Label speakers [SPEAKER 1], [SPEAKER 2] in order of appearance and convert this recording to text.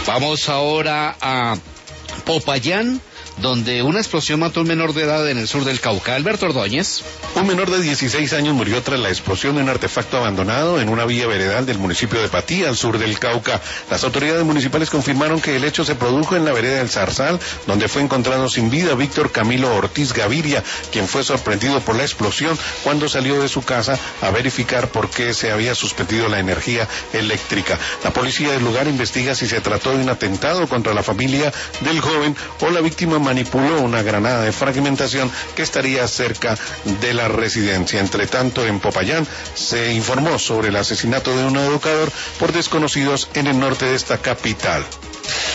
[SPEAKER 1] Vamos ahora a Popayán, donde una explosión mató a un menor de edad en el sur del Cauca. Alberto Ordóñez.
[SPEAKER 2] Un menor de 16 años murió tras la explosión de un artefacto abandonado en una vía veredal del municipio de Patí, al sur del Cauca. Las autoridades municipales confirmaron que el hecho se produjo en la vereda del Zarzal, donde fue encontrado sin vida Víctor Camilo Ortiz Gaviria, quien fue sorprendido por la explosión cuando salió de su casa a verificar por qué se había suspendido la energía eléctrica. La policía del lugar investiga si se trató de un atentado contra la familia del joven o la víctima manipuló una granada de fragmentación que estaría cerca de la residencia. Entre tanto, en Popayán se informó sobre el asesinato de un educador por desconocidos en el norte de esta capital.